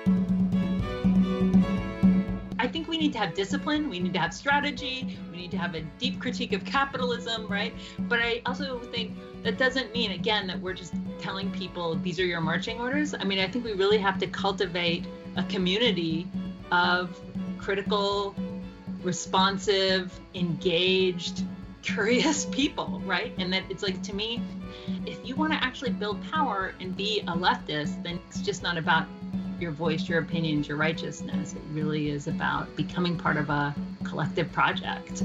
I think we need to have discipline, we need to have strategy, we need to have a deep critique of capitalism, right? But I also think that doesn't mean, again, that we're just telling people these are your marching orders. I mean, I think we really have to cultivate a community of critical, responsive, engaged, curious people, right? And that it's like, to me, if you want to actually build power and be a leftist, then it's just not about your voice, your opinions, your righteousness. It really is about becoming part of a collective project.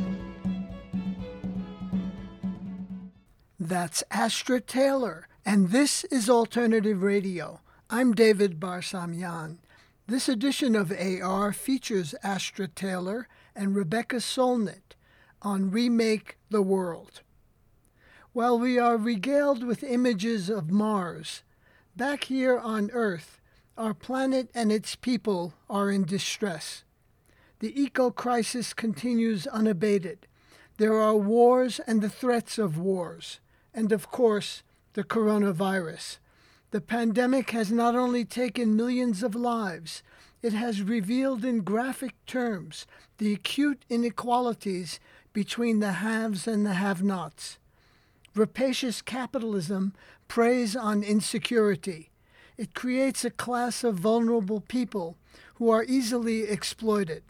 That's Astra Taylor, and this is Alternative Radio. I'm David Barsamian. This edition of AR features Astra Taylor and Rebecca Solnit on Remake the World. While we are regaled with images of Mars, back here on Earth, our planet and its people are in distress. The eco-crisis continues unabated. There are wars and the threats of wars, and of course, the coronavirus. The pandemic has not only taken millions of lives, it has revealed in graphic terms the acute inequalities between the haves and the have-nots. Rapacious capitalism preys on insecurity. It creates a class of vulnerable people who are easily exploited.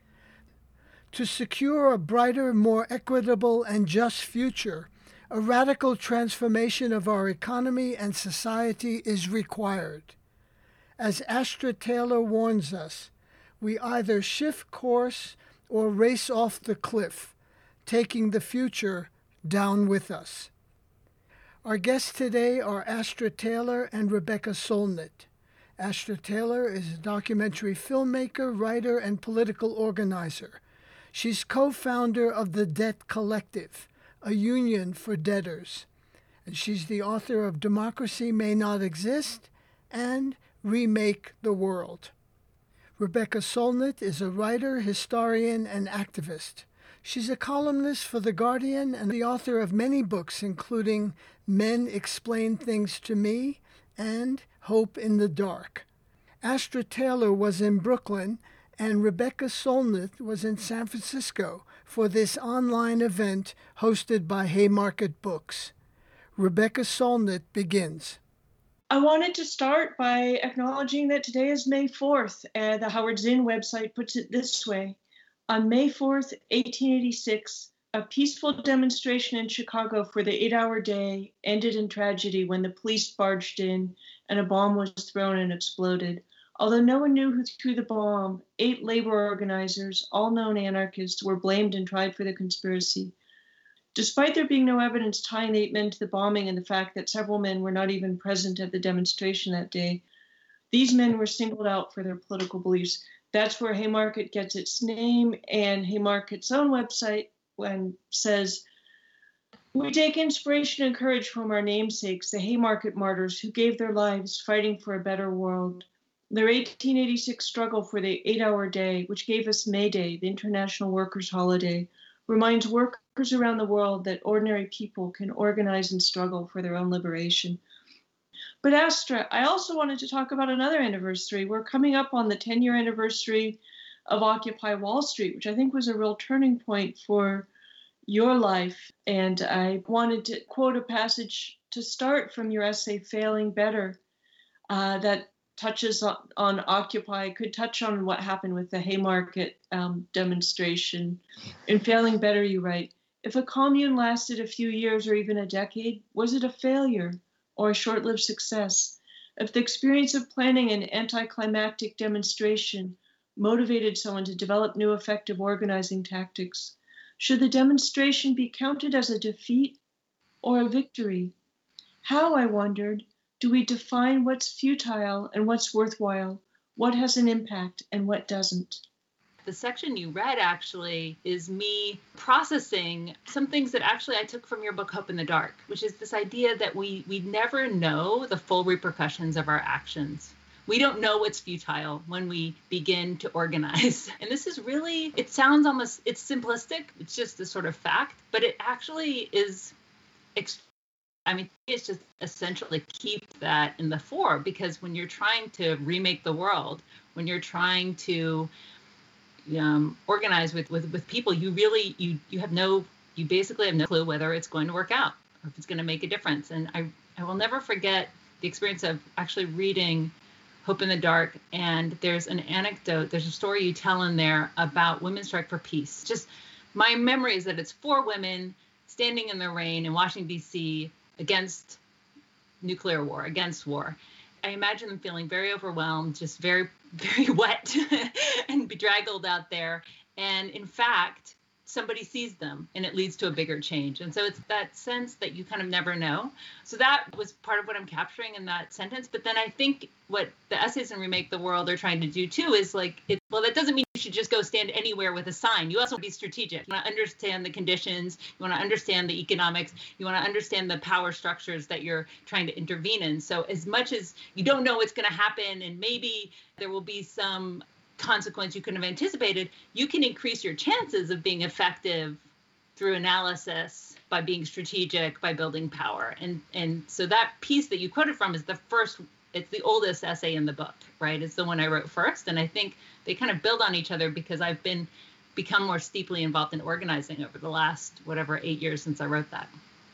To secure a brighter, more equitable, and just future, a radical transformation of our economy and society is required. As Astra Taylor warns us, we either shift course or race off the cliff, taking the future down with us. Our guests today are Astra Taylor and Rebecca Solnit. Astra Taylor is a documentary filmmaker, writer, and political organizer. She's co-founder of the Debt Collective, a union for debtors. And she's the author of Democracy May Not Exist and Remake the World. Rebecca Solnit is a writer, historian, and activist. She's a columnist for The Guardian and the author of many books, including Men Explain Things to Me and Hope in the Dark. Astra Taylor was in Brooklyn, and Rebecca Solnit was in San Francisco for this online event hosted by Haymarket Books. Rebecca Solnit begins. I wanted to start by acknowledging that today is May 4th. The Howard Zinn website puts it this way. On May 4th, 1886, a peaceful demonstration in Chicago for the 8-hour day ended in tragedy when the police barged in and a bomb was thrown and exploded. Although no one knew who threw the bomb, 8 labor organizers, all known anarchists, were blamed and tried for the conspiracy. Despite there being no evidence tying the 8 men to the bombing and the fact that several men were not even present at the demonstration that day, these men were singled out for their political beliefs. That's where Haymarket gets its name, and Haymarket's own website says, "We take inspiration and courage from our namesakes, the Haymarket martyrs who gave their lives fighting for a better world. Their 1886 struggle for the 8-hour day, which gave us May Day, the International Workers' Holiday, reminds workers around the world that ordinary people can organize and struggle for their own liberation." But Astra, I also wanted to talk about another anniversary. We're coming up on the 10-year anniversary of Occupy Wall Street, which I think was a real turning point for your life. And I wanted to quote a passage to start from your essay, Failing Better, that touches on Occupy, could touch on what happened with the Haymarket demonstration. In Failing Better, you write, "If a commune lasted a few years or even a decade, was it a failure or a short-lived success? If the experience of planning an anticlimactic demonstration motivated someone to develop new effective organizing tactics, should the demonstration be counted as a defeat or a victory? How, I wondered, do we define what's futile and what's worthwhile, what has an impact and what doesn't?" The section you read actually is me processing some things that actually I took from your book, Hope in the Dark, which is this idea that we never know the full repercussions of our actions. We don't know what's futile when we begin to organize. And this is really, it sounds almost, it's simplistic. It's just a sort of fact, but it actually is I mean, it's just essential to keep that in the fore, because when you're trying to remake the world, when you're trying to organize with people, you really, you basically have no clue whether it's going to work out or if it's going to make a difference. And I will never forget the experience of actually reading Hope in the Dark. And there's an anecdote, there's a story you tell in there about Women's Strike for Peace. Just my memory is that it's 4 women standing in the rain in Washington, D.C. against nuclear war, against war. I imagine them feeling very overwhelmed, just very, very wet and bedraggled out there. And in fact, somebody sees them and it leads to a bigger change. And so it's that sense that you kind of never know. So that was part of what I'm capturing in that sentence. But then I think what the essays in Remake the World are trying to do too is like, well, that doesn't mean you should just go stand anywhere with a sign. You also want to be strategic. You want to understand the conditions. You want to understand the economics. You want to understand the power structures that you're trying to intervene in. So as much as you don't know what's going to happen, and maybe there will be some consequence you couldn't have anticipated, you can increase your chances of being effective through analysis by being strategic, by building power. And so that piece that you quoted from is it's the oldest essay in the book, right? It's the one I wrote first. And I think they kind of build on each other because I've become more steeply involved in organizing over the last, 8 years since I wrote that.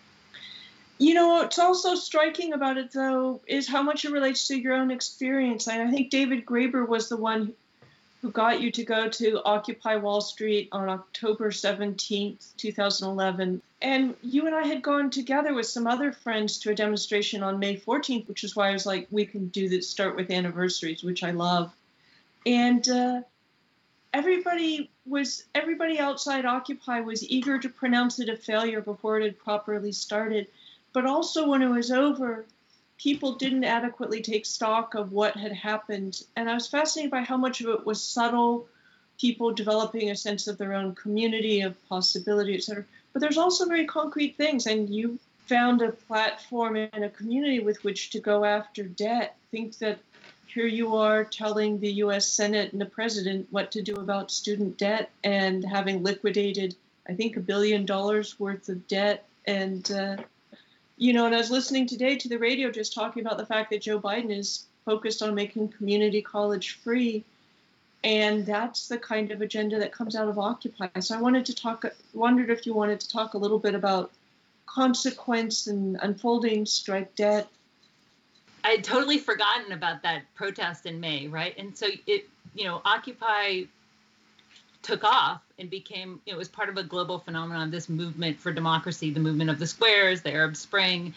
You know, what's also striking about it, though, is how much it relates to your own experience. And I think David Graeber was the one who got you to go to Occupy Wall Street on October 17th, 2011. And you and I had gone together with some other friends to a demonstration on May 14th, which is why I was like, we can do this, start with anniversaries, which I love. And everybody outside Occupy was eager to pronounce it a failure before it had properly started. But also when it was over, people didn't adequately take stock of what had happened. And I was fascinated by how much of it was subtle, people developing a sense of their own community, of possibility, et cetera. But there's also very concrete things. And you found a platform and a community with which to go after debt. Think that here you are telling the U.S. Senate and the president what to do about student debt, and having liquidated, I think, $1 billion worth of debt. And, and I was listening today to the radio just talking about the fact that Joe Biden is focused on making community college free. And that's the kind of agenda that comes out of Occupy. So I wondered if you wanted to talk a little bit about consequence and unfolding strike debt. I had totally forgotten about that protest in May, right? And so Occupy took off and became, it was part of a global phenomenon, this movement for democracy, the movement of the squares, the Arab Spring,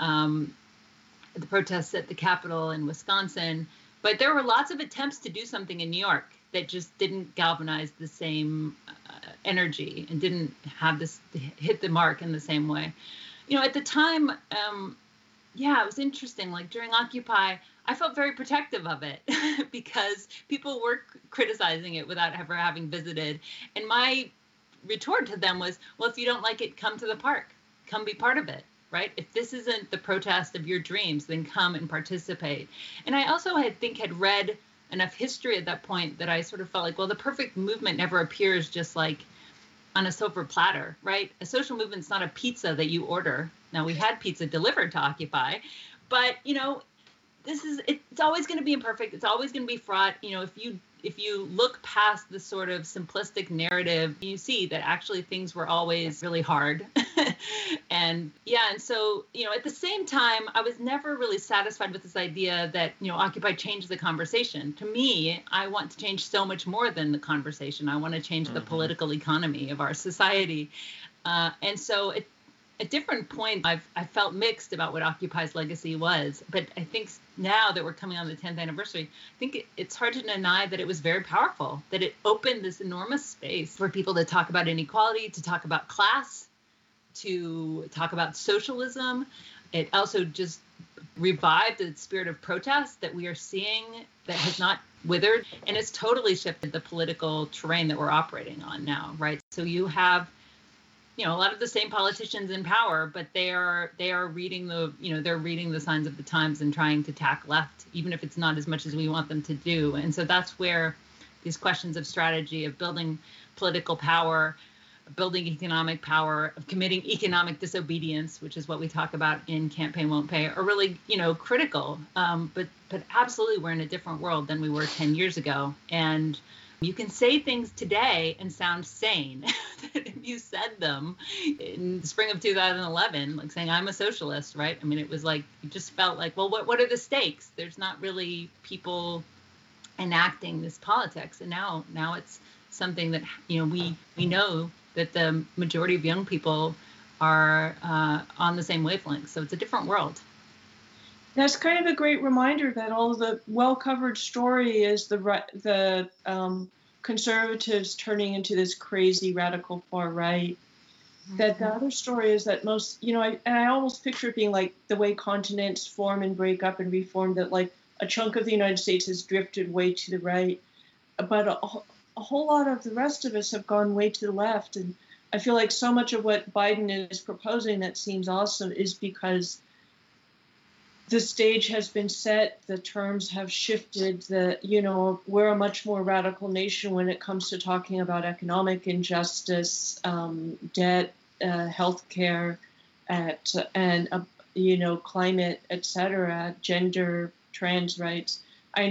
the protests at the Capitol in Wisconsin. But there were lots of attempts to do something in New York that just didn't galvanize the same energy and didn't have this hit the mark in the same way. At the time, it was interesting. Like during Occupy, I felt very protective of it because people were criticizing it without ever having visited. And my retort to them was, well, if you don't like it, come to the park, come be part of it, right? If this isn't the protest of your dreams, then come and participate. And I also had read enough history at that point that I sort of felt like, well, the perfect movement never appears just like on a silver platter, right? A social movement's not a pizza that you order. Now, we had pizza delivered to Occupy, but, it's always going to be imperfect. It's always going to be fraught. If you look past the sort of simplistic narrative, you see that actually things were always really hard. And so, at the same time, I was never really satisfied with this idea that, Occupy changed the conversation. To me, I want to change so much more than the conversation. I want to change the political economy of our society. And so at different points, I felt mixed about what Occupy's legacy was. But I think now that we're coming on the 10th anniversary, I think it's hard to deny that it was very powerful, that it opened this enormous space for people to talk about inequality, to talk about class, to talk about socialism. It also just revived the spirit of protest that we are seeing that has not withered. And it's totally shifted the political terrain that we're operating on now, right? So you have a lot of the same politicians in power, but they are reading they're reading the signs of the times and trying to tack left, even if it's not as much as we want them to do. And so that's where these questions of strategy, of building political power, building economic power, of committing economic disobedience, which is what we talk about in Campaign Won't Pay, are really, critical. But absolutely, we're in a different world than we were 10 years ago. And you can say things today and sound sane if you said them in the spring of 2011, like saying, I'm a socialist, right? I mean, it was like, you just felt like, well, what are the stakes? There's not really people enacting this politics. And now it's something that, we know that the majority of young people are on the same wavelength. So it's a different world. That's kind of a great reminder that all of the well-covered story is the conservatives turning into this crazy radical far right. Mm-hmm. That the other story is that most, I almost picture it being like the way continents form and break up and reform, that like a chunk of the United States has drifted way to the right, but a whole lot of the rest of us have gone way to the left. And I feel like so much of what Biden is proposing that seems awesome is because the stage has been set, the terms have shifted, we're a much more radical nation when it comes to talking about economic injustice, debt, healthcare, and climate, etc., gender, trans rights.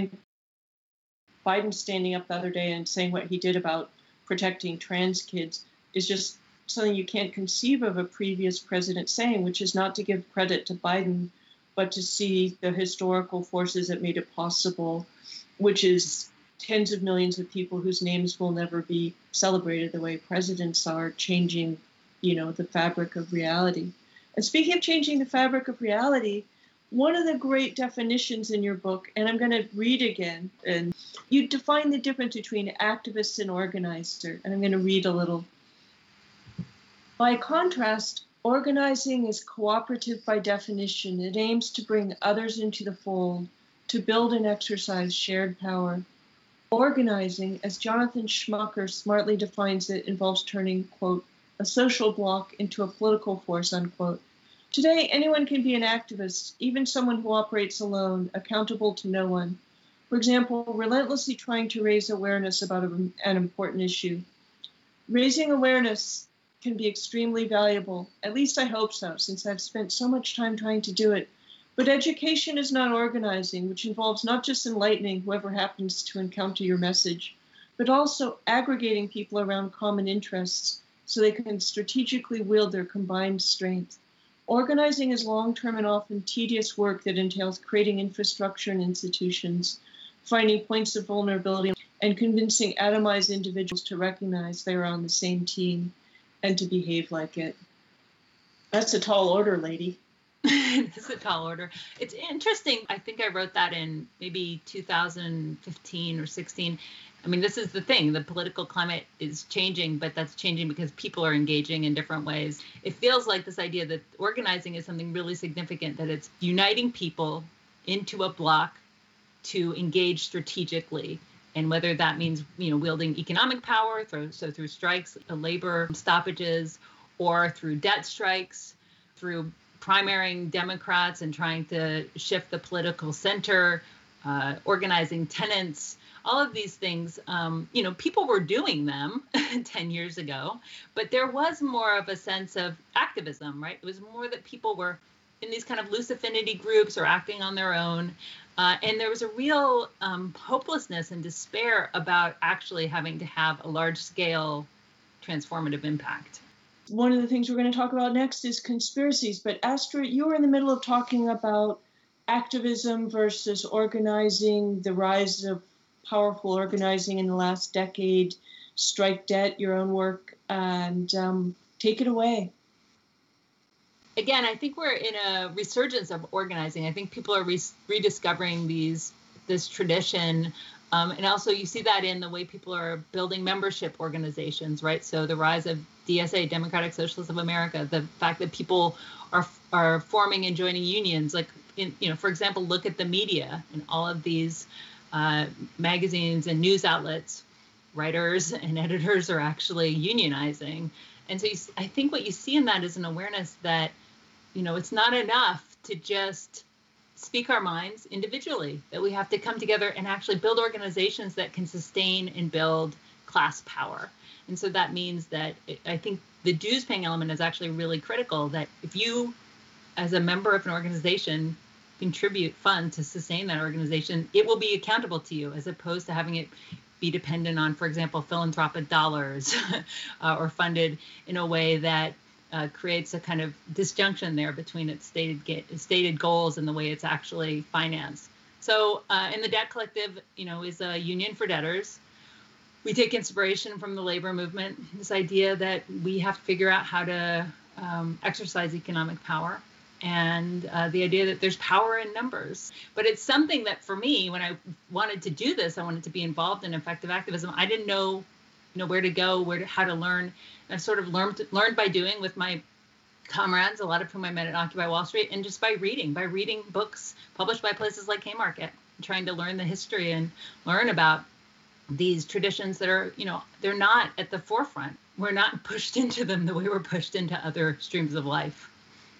Biden standing up the other day and saying what he did about protecting trans kids is just something you can't conceive of a previous president saying, which is not to give credit to Biden, but to see the historical forces that made it possible, which is tens of millions of people whose names will never be celebrated the way presidents are, changing, the fabric of reality. And speaking of changing the fabric of reality, one of the great definitions in your book, and I'm going to read again, and you define the difference between activist and organizer, and I'm going to read a little. By contrast, organizing is cooperative by definition. It aims to bring others into the fold, to build and exercise shared power. Organizing, as Jonathan Schmucker smartly defines it, involves turning, quote, a social bloc into a political force, unquote. Today, anyone can be an activist, even someone who operates alone, accountable to no one. For example, relentlessly trying to raise awareness about an important issue. Raising awareness can be extremely valuable. At least I hope so, since I've spent so much time trying to do it. But education is not organizing, which involves not just enlightening whoever happens to encounter your message, but also aggregating people around common interests so they can strategically wield their combined strength. Organizing is long-term and often tedious work that entails creating infrastructure and institutions, finding points of vulnerability, and convincing atomized individuals to recognize they are on the same team and to behave like it. That's a tall order, lady. It's a tall order. It's interesting. I think I wrote that in maybe 2015 or 16. I mean, this is the thing. The political climate is changing, but that's changing because people are engaging in different ways. It feels like this idea that organizing is something really significant, that it's uniting people into a block to engage strategically. And whether that means, wielding economic power, through strikes, labor stoppages, or through debt strikes, through primarying Democrats and trying to shift the political center, organizing tenants, all of these things, people were doing them 10 years ago, but there was more of a sense of activism, right? It was more that people were in these kind of loose affinity groups or acting on their own. And there was a real hopelessness and despair about actually having to have a large-scale transformative impact. One of the things we're going to talk about next is conspiracies. But Astrid, you were in the middle of talking about activism versus organizing, the rise of powerful organizing in the last decade, strike debt, your own work, and take it away. Again, I think we're in a resurgence of organizing. I think people are rediscovering this tradition. And also you see that in the way people are building membership organizations, right? So the rise of DSA, Democratic Socialists of America, the fact that people are forming and joining unions, like, for example, look at the media and all of these magazines and news outlets, writers and editors are actually unionizing. And so I think what you see in that is an awareness that, it's not enough to just speak our minds individually, that we have to come together and actually build organizations that can sustain and build class power. And so that means that I think the dues paying element is actually really critical, that if you, as a member of an organization, contribute funds to sustain that organization, it will be accountable to you, as opposed to having it be dependent on, for example, philanthropic dollars or funded in a way that creates a kind of disjunction there between its stated goals and the way it's actually financed. So in the Debt Collective, is a union for debtors. We take inspiration from the labor movement, this idea that we have to figure out how to exercise economic power, and the idea that there's power in numbers. But it's something that, for me, when I wanted to do this, I wanted to be involved in effective activism. I didn't know, where to go, how to learn. And I've sort of learned by doing with my comrades, a lot of whom I met at Occupy Wall Street, and just by reading books published by places like Haymarket, trying to learn the history and learn about these traditions that are, they're not at the forefront. We're not pushed into them the way we're pushed into other streams of life.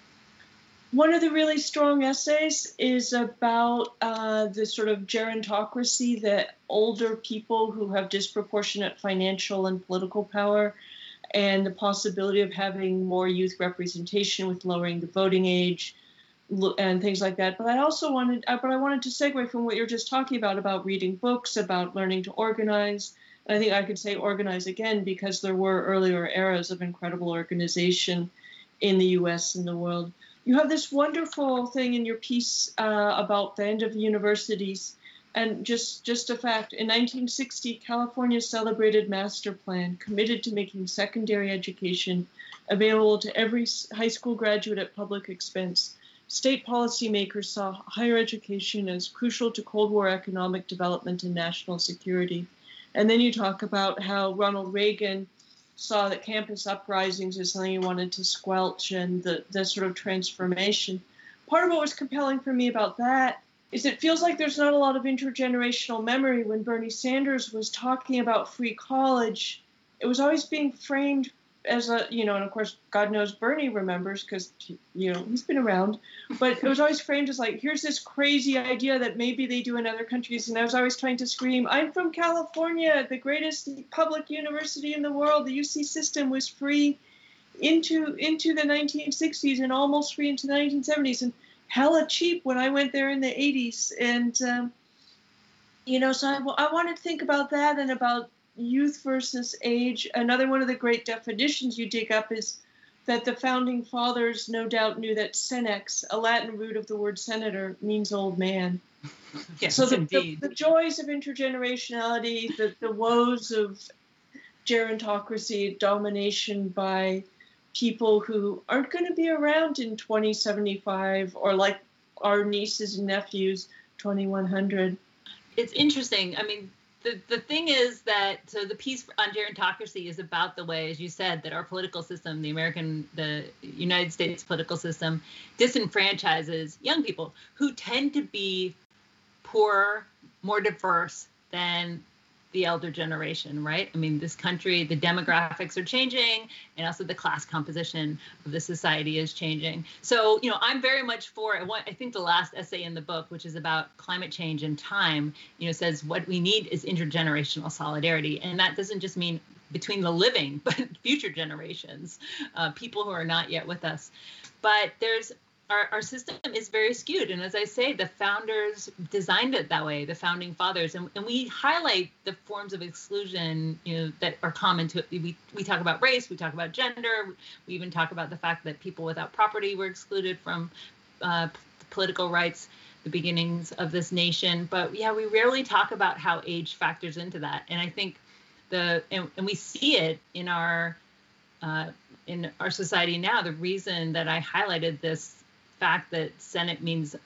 One of the really strong essays is about the sort of gerontocracy that older people who have disproportionate financial and political power, and the possibility of having more youth representation with lowering the voting age and things like that. But I wanted to segue from what you're just talking about reading books, about learning to organize. And I think I could say organize again, because there were earlier eras of incredible organization in the US and the world. You have this wonderful thing in your piece about the end of universities. And just a fact, in 1960, California's celebrated master plan committed to making secondary education available to every high school graduate at public expense. State policymakers saw higher education as crucial to Cold War economic development and national security. And then you talk about how Ronald Reagan saw that campus uprisings as something he wanted to squelch, and the sort of transformation. Part of what was compelling for me about that is it feels like there's not a lot of intergenerational memory. When Bernie Sanders was talking about free college, it was always being framed as a, and of course, God knows Bernie remembers because, he's been around, but it was always framed as like, here's this crazy idea that maybe they do in other countries. And I was always trying to scream, I'm from California, the greatest public university in the world. The UC system was free into the 1960s and almost free into the 1970s and hella cheap when I went there in the 80s. And, so I wanted to think about that and about youth versus age. Another one of the great definitions you dig up is that the founding fathers no doubt knew that senex, a Latin root of the word senator, means old man. Yes, so indeed. The joys of intergenerationality, the woes of gerontocracy, domination by people who aren't going to be around in 2075, or like our nieces and nephews, 2100. It's interesting. I mean, the thing is that, so the piece on gerontocracy is about the way, as you said, that our political system, the United States political system, disenfranchises young people who tend to be poorer, more diverse than the elder generation, right? I mean, this country, the demographics are changing, and also the class composition of the society is changing. So, I'm very much for, I think the last essay in the book, which is about climate change and time, says what we need is intergenerational solidarity. And that doesn't just mean between the living, but future generations, people who are not yet with us. But our system is very skewed. And as I say, the founders designed it that way, the founding fathers. And we highlight the forms of exclusion, that are common to it. We talk about race, we talk about gender, we even talk about the fact that people without property were excluded from political rights, the beginnings of this nation. But yeah, we rarely talk about how age factors into that. And I think and we see it in our society now. The reason that I highlighted this fact that senex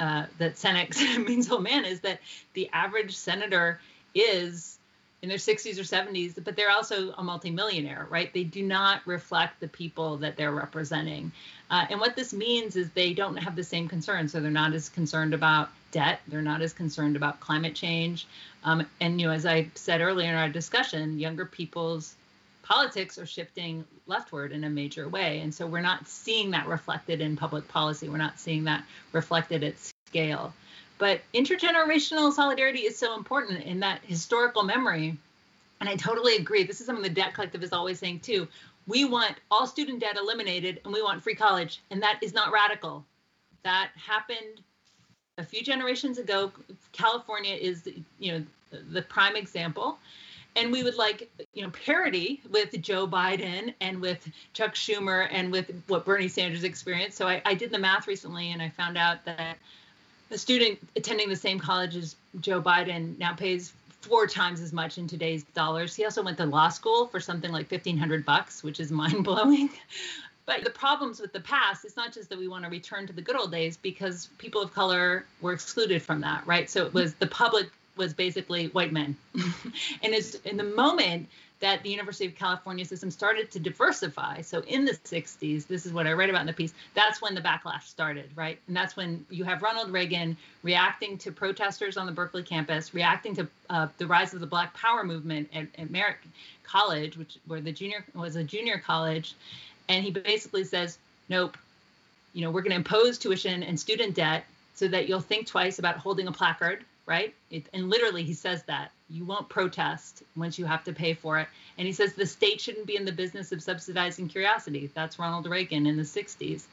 means old man is that the average senator is in their 60s or 70s, but they're also a multimillionaire, right? They do not reflect the people that they're representing. And what this means is they don't have the same concerns. So they're not as concerned about debt. They're not as concerned about climate change. And, as I said earlier in our discussion, younger people's politics are shifting leftward in a major way. And so we're not seeing that reflected in public policy. We're not seeing that reflected at scale. But intergenerational solidarity is so important in that historical memory. And I totally agree. This is something the Debt Collective is always saying too. We want all student debt eliminated and we want free college. And that is not radical. That happened a few generations ago. California is, the prime example. And we would like, parity with Joe Biden and with Chuck Schumer and with what Bernie Sanders experienced. So I did the math recently and I found out that a student attending the same college as Joe Biden now pays 4 times as much in today's dollars. He also went to law school for something like $1,500, which is mind blowing. But the problems with the past, it's not just that we want to return to the good old days, because people of color were excluded from that, right? So it was the public was basically white men. And it's in the moment that the University of California system started to diversify. So in the 60s, this is what I write about in the piece, that's when the backlash started, right? And that's when you have Ronald Reagan reacting to protesters on the Berkeley campus, reacting to the rise of the Black Power movement at Merritt College, where was a junior college. And he basically says, nope, we're going to impose tuition and student debt so that you'll think twice about holding a placard, right? And literally he says that. You won't protest once you have to pay for it. And he says the state shouldn't be in the business of subsidizing curiosity. That's Ronald Reagan in the 60s.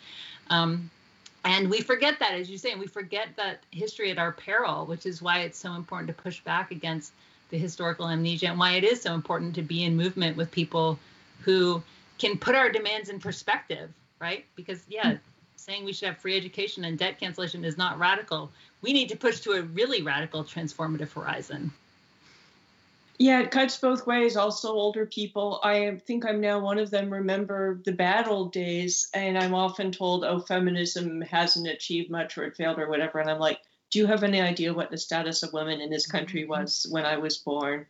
And we forget that, as you say, and we forget that history at our peril, which is why it's so important to push back against the historical amnesia, and why it is so important to be in movement with people who can put our demands in perspective, right? Because, saying we should have free education and debt cancellation is not radical. We need to push to a really radical transformative horizon. Yeah, it cuts both ways. Also, older people, I think I'm now one of them, remember the bad old days. And I'm often told, oh, feminism hasn't achieved much or it failed or whatever. And I'm like, do you have any idea what the status of women in this country was when I was born?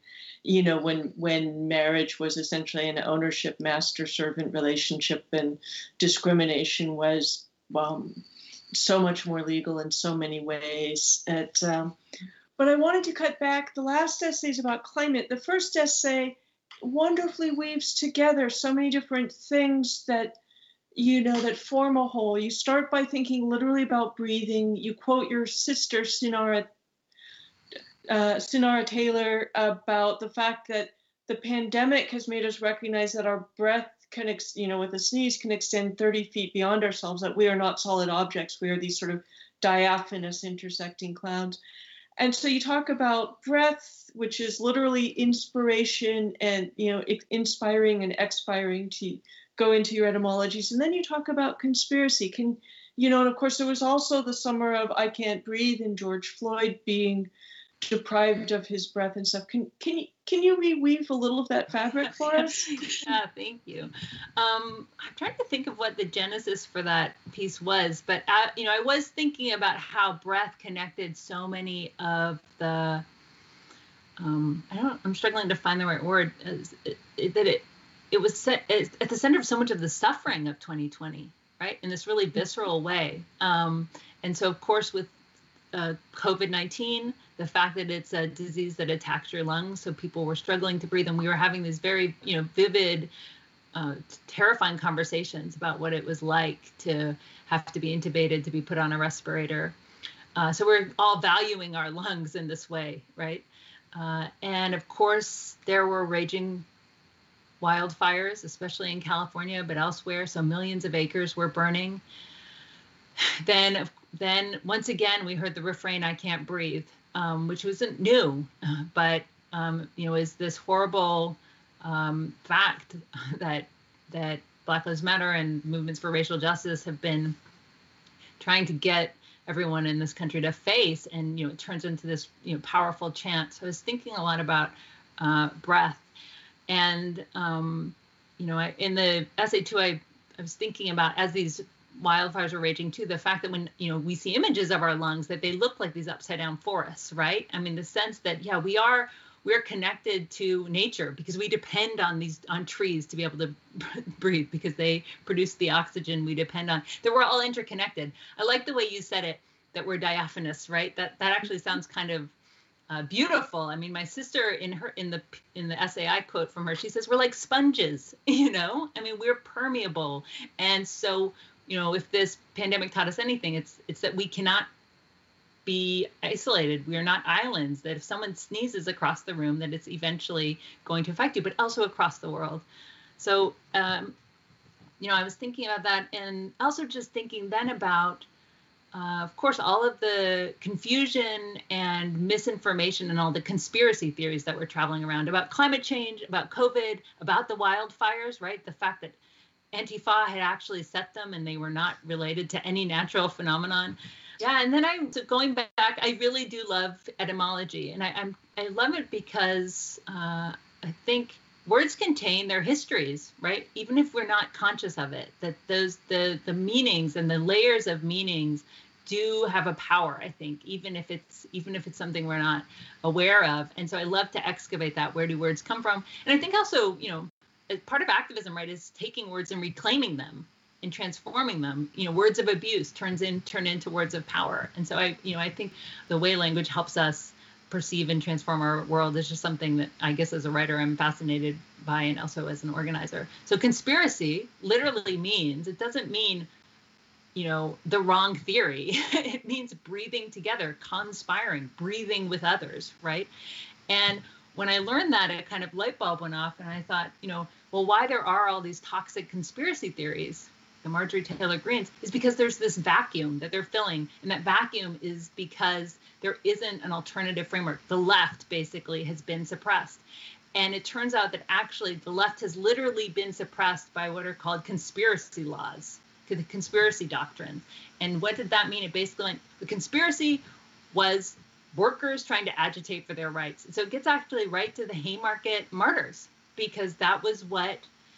When marriage was essentially an ownership master-servant relationship and discrimination was so much more legal in so many ways. But I wanted to cut back. The last essay is about climate. The first essay wonderfully weaves together so many different things that, that form a whole. You start by thinking literally about breathing. You quote your sister, Sinara Taylor, about the fact that the pandemic has made us recognize that our breath can, with a sneeze, can extend 30 feet beyond ourselves, that we are not solid objects. We are these sort of diaphanous intersecting clouds. And so you talk about breath, which is literally inspiration and, inspiring and expiring, to go into your etymologies. And then you talk about conspiracy. And of course, there was also the summer of I Can't Breathe and George Floyd being deprived of his breath and stuff. Can you reweave a little of that fabric for us? Yeah, thank you. I'm trying to think of what the genesis for that piece was, but I was thinking about how breath connected so many of the I'm struggling to find the right word, that it was at the center of so much of the suffering of 2020, right? In this really visceral way. And so, of course, with COVID-19, the fact that it's a disease that attacks your lungs, so people were struggling to breathe, and we were having these very, vivid, terrifying conversations about what it was like to have to be intubated, to be put on a respirator. So we're all valuing our lungs in this way, right? And of course, there were raging wildfires, especially in California, but elsewhere. So millions of acres were burning. Then once again, we heard the refrain, I can't breathe, which wasn't new, but, is this horrible fact that Black Lives Matter and movements for racial justice have been trying to get everyone in this country to face, and, it turns into this, powerful chant. So I was thinking a lot about breath. And, in the essay too, I was thinking about, as these wildfires are raging too, the fact that when, we see images of our lungs, that they look like these upside down forests, right? I mean, the sense that, we're connected to nature because we depend on trees to be able to breathe, because they produce the oxygen we depend on, that we're all interconnected. I like the way you said it, that we're diaphanous, right? That actually sounds kind of beautiful. I mean, my sister in the essay I quote from her, she says, we're like sponges, I mean, we're permeable. And so, if this pandemic taught us anything, it's that we cannot be isolated. We are not islands, that if someone sneezes across the room, that it's eventually going to affect you, but also across the world. So, I was thinking about that, and also just thinking then about, of course, all of the confusion and misinformation and all the conspiracy theories that were traveling around about climate change, about COVID, about the wildfires, right? The fact that Antifa had actually set them and they were not related to any natural phenomenon. Yeah, and then so going back, I really do love etymology, and I love it because I think words contain their histories, right? Even if we're not conscious of it, that the meanings and the layers of meanings do have a power, I think, even if it's something we're not aware of. And so I love to excavate that. Where do words come from? And I think also, part of activism, right, is taking words and reclaiming them and transforming them. Words of abuse turn into words of power. And so I think the way language helps us perceive and transform our world is just something that I guess as a writer I'm fascinated by, and also as an organizer. So conspiracy literally means, it doesn't mean, the wrong theory. It means breathing together, conspiring, breathing with others, right? And when I learned that, a kind of light bulb went off, and I thought, well, why there are all these toxic conspiracy theories, the Marjorie Taylor Greenes, is because there's this vacuum that they're filling. And that vacuum is because there isn't an alternative framework. The left basically has been suppressed. And it turns out that actually the left has literally been suppressed by what are called conspiracy laws, the conspiracy doctrines. And what did that mean? It basically meant the conspiracy was workers trying to agitate for their rights. So it gets actually right to the Haymarket martyrs, because that was what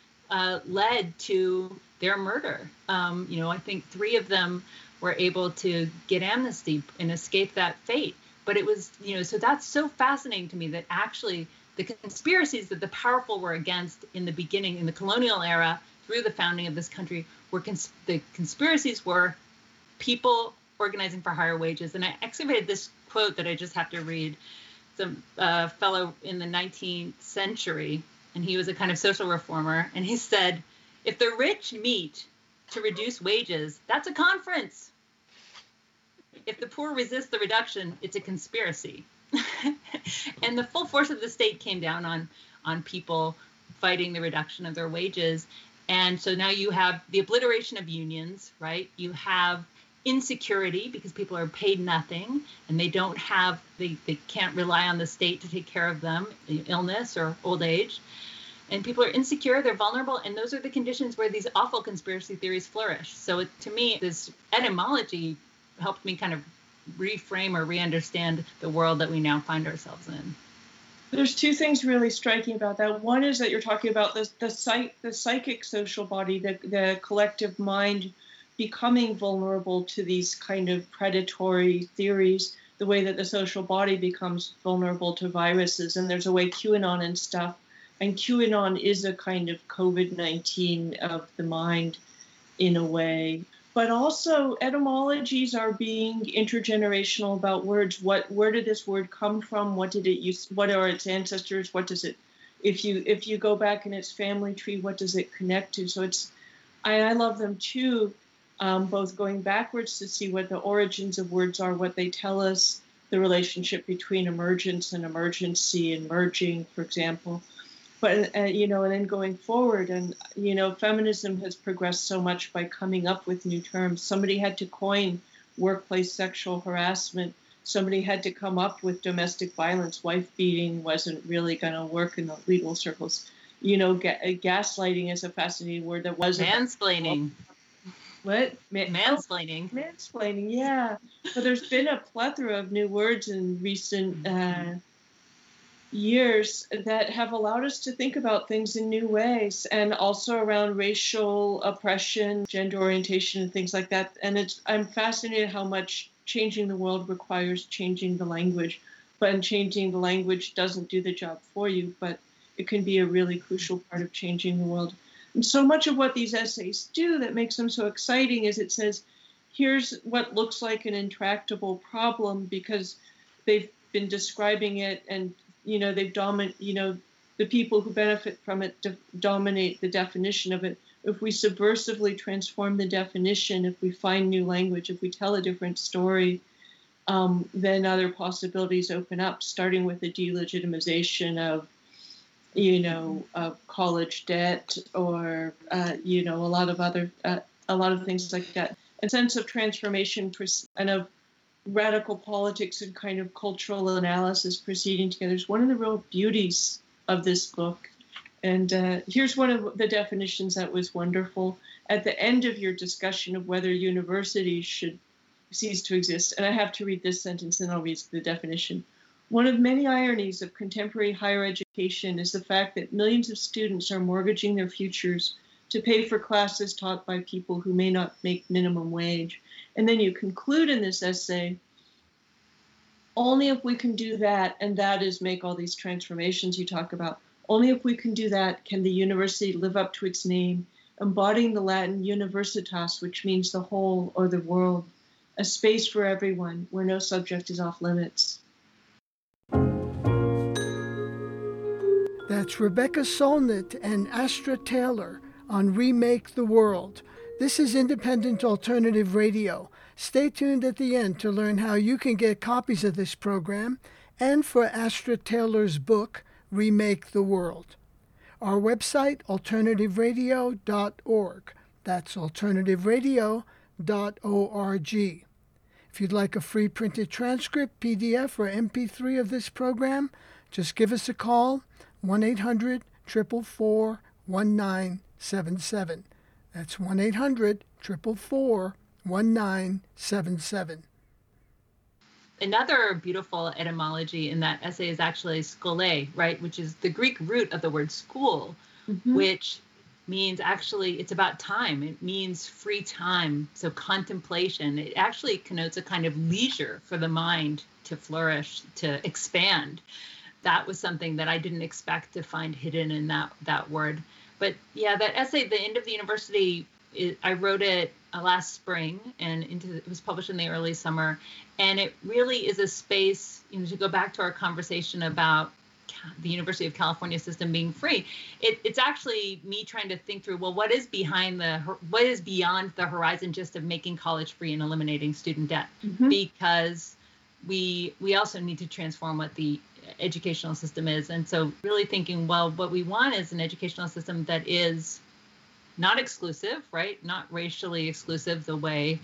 led to their murder. I think 3 of them were able to get amnesty and escape that fate. But it was, so that's so fascinating to me, that actually the conspiracies that the powerful were against in the beginning, in the colonial era, through the founding of this country, the conspiracies were people organizing for higher wages. And I excavated this quote that I just have to read. It's a fellow in the 19th century, and he was a kind of social reformer. And he said, if the rich meet to reduce wages, that's a conference. If the poor resist the reduction, it's a conspiracy. And the full force of the state came down on people fighting the reduction of their wages. And so now you have the obliteration of unions, right? You have insecurity because people are paid nothing and they can't rely on the state to take care of them, illness or old age. And people are insecure, they're vulnerable, and those are the conditions where these awful conspiracy theories flourish. So to me, this etymology helped me kind of reframe or re-understand the world that we now find ourselves in. There's 2 things really striking about that. One is that you're talking about the psychic social body, the collective mind becoming vulnerable to these kind of predatory theories, the way that the social body becomes vulnerable to viruses. And there's a way QAnon and stuff. And QAnon is a kind of COVID-19 of the mind in a way. But also etymologies are being intergenerational about words. Where did this word come from? What did it use? What are its ancestors? What does it, if you go back in its family tree, what does it connect to? So I love them too, both going backwards to see what the origins of words are, what they tell us, the relationship between emergence and emergency and merging, for example. But, and then going forward, and, feminism has progressed so much by coming up with new terms. Somebody had to coin workplace sexual harassment. Somebody had to come up with domestic violence. Wife beating wasn't really going to work in the legal circles. Gaslighting is a fascinating word that wasn't. Mansplaining. What? Mansplaining. Mansplaining, yeah. But there's been a plethora of new words in recent years that have allowed us to think about things in new ways, and also around racial oppression, gender orientation, and things like that. And I'm fascinated how much changing the world requires changing the language, but changing the language doesn't do the job for you, but it can be a really crucial part of changing the world. And so much of what these essays do that makes them so exciting is it says, here's what looks like an intractable problem, because they've been describing it, and they've the people who benefit from it dominate the definition of it. If we subversively transform the definition, if we find new language, if we tell a different story, then other possibilities open up, starting with the delegitimization of, of college debt, or, a lot of things like that. A sense of transformation and of radical politics and kind of cultural analysis proceeding together is one of the real beauties of this book. And here's one of the definitions that was wonderful. At the end of your discussion of whether universities should cease to exist, and I have to read this sentence and I'll read the definition. One of many ironies of contemporary higher education is the fact that millions of students are mortgaging their futures to pay for classes taught by people who may not make minimum wage. And then you conclude in this essay, only if we can do that, and that is make all these transformations you talk about, only if we can do that can the university live up to its name, embodying the Latin universitas, which means the whole or the world, a space for everyone where no subject is off limits. That's Rebecca Solnit and Astra Taylor on Remake the World. This is Independent Alternative Radio. Stay tuned at the end to learn how you can get copies of this program and for Astra Taylor's book, Remake the World. Our website, alternativeradio.org. That's alternativeradio.org. If you'd like a free printed transcript, PDF, or MP3 of this program, just give us a call, 1-800-444-1977. That's 1-800-444-1977. Another beautiful etymology in that essay is actually skole, right, which is the Greek root of the word school, which means actually it's about time. It means free time, so contemplation. It actually connotes a kind of leisure for the mind to flourish, to expand. That was something that I didn't expect to find hidden in that word. But yeah, that essay, The End of the University, I wrote it last spring, and it was published in the early summer. And it really is a space, to go back to our conversation about the University of California system being free. It's actually me trying to think through, well, what is beyond the horizon just of making college free and eliminating student debt? Because we also need to transform what the educational system is. And so really thinking, well, what we want is an educational system that is not exclusive, right? Not racially exclusive the way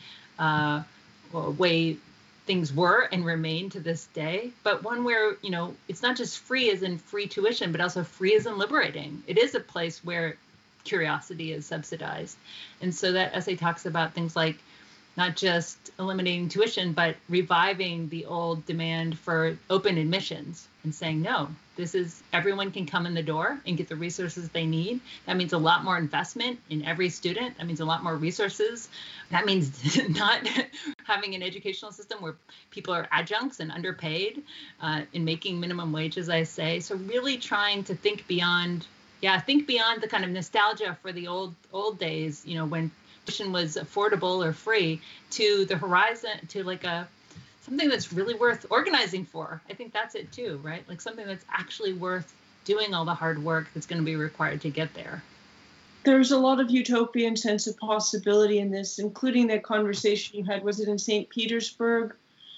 things were and remain to this day, but one where, it's not just free as in free tuition, but also free as in liberating. It is a place where curiosity is subsidized. And so that essay talks about things like not just eliminating tuition, but reviving the old demand for open admissions and saying, no, everyone can come in the door and get the resources they need. That means a lot more investment in every student. That means a lot more resources. That means not having an educational system where people are adjuncts and underpaid and making minimum wage, as I say. So really trying to think beyond the kind of nostalgia for the old days, when tuition was affordable or free, to the horizon, to like something that's really worth organizing for. I think that's it too, right? Like something that's actually worth doing all the hard work that's going to be required to get there. There's a lot of utopian sense of possibility in this, including that conversation you had, was it in St. Petersburg,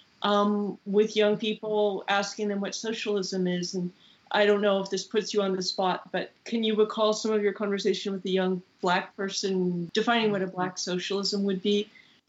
with young people, asking them what socialism is. And I don't know if this puts you on the spot, but can you recall some of your conversation with a young Black person defining what a Black socialism would be?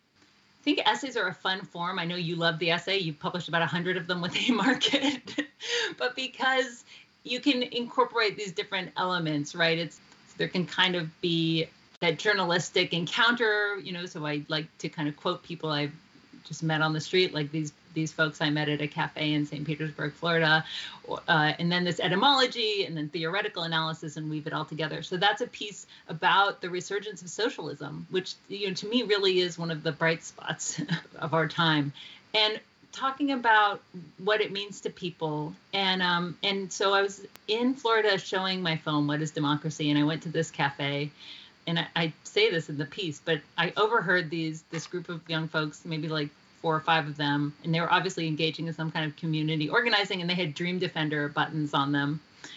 I think essays are a fun form. I know you love the essay. You've published about 100 of them with Haymarket, but because you can incorporate these different elements, right? There can kind of be that journalistic encounter, so I like to kind of quote people I've just met on the street, like these folks I met at a cafe in St. Petersburg, Florida, and then this etymology and then theoretical analysis and weave it all together. So that's a piece about the resurgence of socialism, which, to me really is one of the bright spots of our time. And talking about what it means to people. And so I was in Florida showing my film, What is Democracy? And I went to this cafe. And I say this in the piece, but I overheard this group of young folks, maybe like 4 or 5 of them, and they were obviously engaging in some kind of community organizing, and they had Dream Defender buttons on them.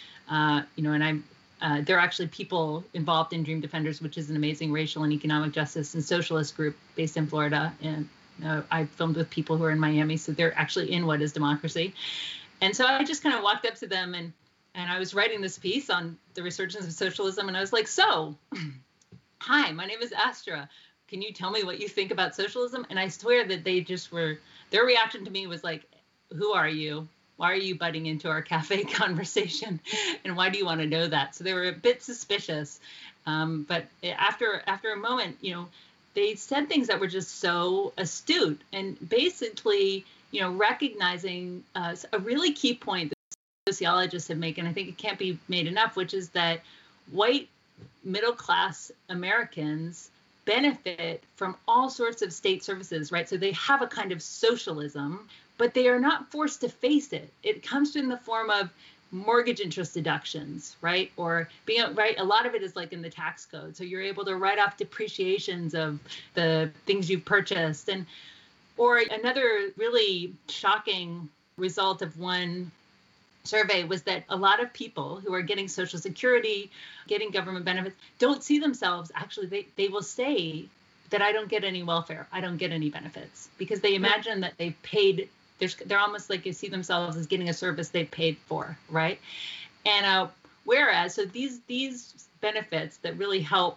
And there are actually people involved in Dream Defenders, which is an amazing racial and economic justice and socialist group based in Florida. And I filmed with people who are in Miami, so they're actually in What is Democracy. And so I just kind of walked up to them and I was writing this piece on the resurgence of socialism. And I was like, so, hi, my name is Astra. Can you tell me what you think about socialism? And I swear that their reaction to me was like, who are you? Why are you butting into our cafe conversation? And why do you want to know that? So they were a bit suspicious. But after a moment, they said things that were just so astute and basically, recognizing a really key point that sociologists have made, and I think it can't be made enough, which is that white middle-class Americans benefit from all sorts of state services, right? So they have a kind of socialism, but they are not forced to face it. It comes in the form of mortgage interest deductions, right? Or right, a lot of it is like in the tax code. So you're able to write off depreciations of the things you've purchased. Or another really shocking result of one survey was that a lot of people who are getting Social Security, getting government benefits, don't see themselves, actually, they will say that I don't get any welfare, I don't get any benefits, because they imagine that they've paid, they're almost like they see themselves as getting a service they paid for, right? And whereas, so these benefits that really help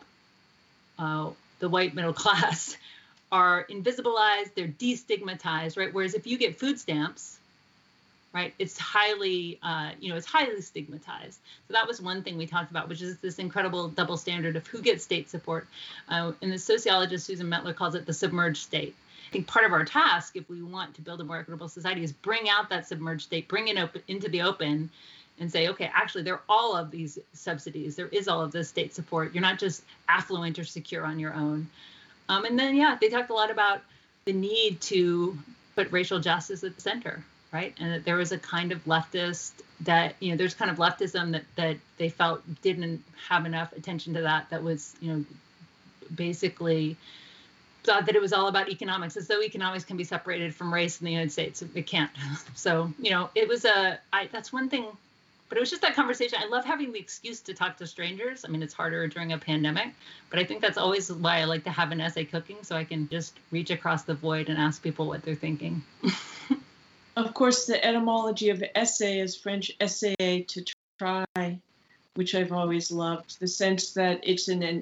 the white middle class are invisibilized, they're destigmatized, right? Whereas if you get food stamps, right, it's highly, it's highly stigmatized. So that was one thing we talked about, which is this incredible double standard of who gets state support. And the sociologist Susan Mettler calls it the submerged state. I think part of our task, if we want to build a more equitable society, is bring out that submerged state, bring it into the open, and say, okay, actually, there are all of these subsidies. There is all of this state support. You're not just affluent or secure on your own. And then, they talked a lot about the need to put racial justice at the center, right? And that there was a kind of leftist that, there's kind of leftism that they felt didn't have enough attention to that was, basically thought that it was all about economics, as though economics can be separated from race in the United States. It can't. So, it was that's one thing. But it was just that conversation. I love having the excuse to talk to strangers. I mean, it's harder during a pandemic, but I think that's always why I like to have an essay cooking, so I can just reach across the void and ask people what they're thinking. Of course, the etymology of essay is French essayer, to try, which I've always loved. The sense that it's an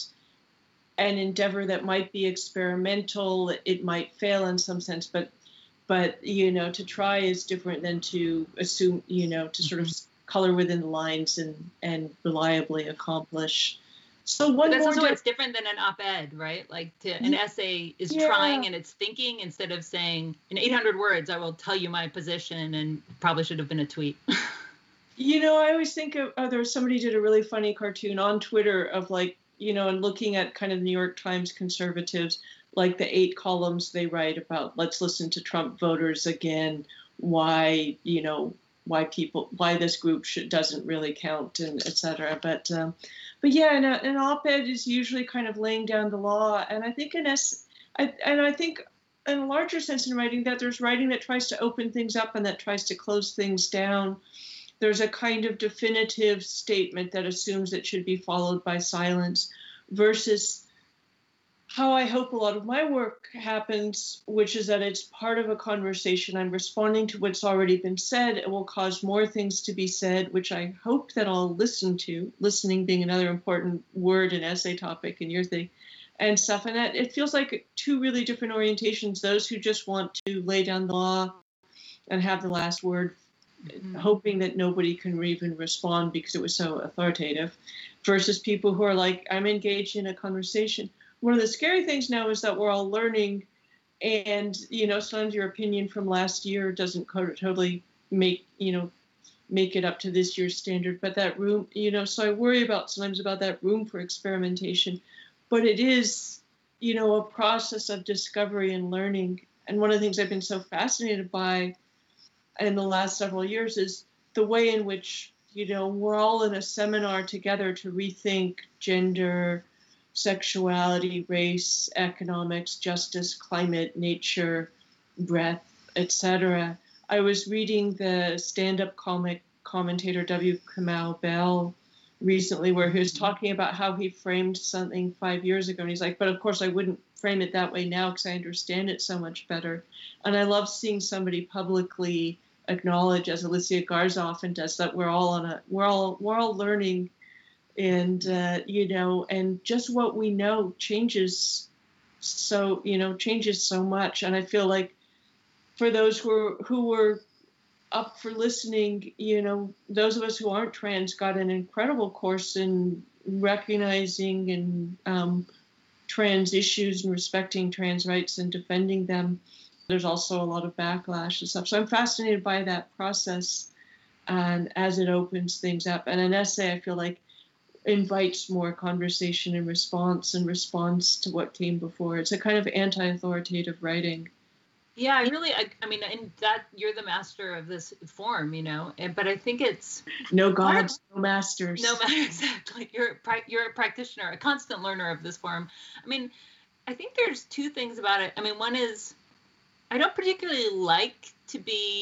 endeavor that might be experimental, it might fail in some sense, but to try is different than to assume, to sort of color within the lines and reliably accomplish. So that's also it's different than an op-ed, right? Like an essay is trying and it's thinking, instead of saying in 800 words, I will tell you my position, and probably should have been a tweet. I always think of somebody did a really funny cartoon on Twitter of and looking at kind of New York Times conservatives, like the 8 columns they write about, let's listen to Trump voters again, why this group doesn't really count, and et cetera. But an op-ed is usually kind of laying down the law. And I think I think in a larger sense in writing, that there's writing that tries to open things up and that tries to close things down. There's a kind of definitive statement that assumes it should be followed by silence, versus how I hope a lot of my work happens, which is that it's part of a conversation. I'm responding to what's already been said. It will cause more things to be said, which I hope that I'll listen to, listening being another important word and essay topic in your thing and stuff. And that it feels like 2 really different orientations, those who just want to lay down the law and have the last word, hoping that nobody can even respond because it was so authoritative, versus people who are like, I'm engaged in a conversation. One of the scary things now is that we're all learning, and, sometimes your opinion from last year doesn't totally make it up to this year's standard, but that room, so I worry sometimes about that room for experimentation, but it is, a process of discovery and learning. And one of the things I've been so fascinated by in the last several years is the way in which, we're all in a seminar together to rethink gender, sexuality, race, economics, justice, climate, nature, breath, etc. I was reading the stand-up comic commentator W. Kamau Bell recently where he was talking about how he framed something 5 years ago. And he's like, but of course I wouldn't frame it that way now because I understand it so much better. And I love seeing somebody publicly acknowledge, as Alicia Garza often does, that we're all learning, and and just what we know changes so much. And I feel like for those who were up for listening, those of us who aren't trans got an incredible course in recognizing and trans issues and respecting trans rights and defending them. There's also a lot of backlash and stuff. So I'm fascinated by that process, and as it opens things up. And an essay, I feel like, invites more conversation and response to what came before. It's a kind of anti-authoritative writing. Yeah, I mean, and that you're the master of this form, but I think it's no gods, no masters. No matter exactly. You're a practitioner, a constant learner of this form. I mean, I think there's two things about it. I mean, one is I don't particularly like to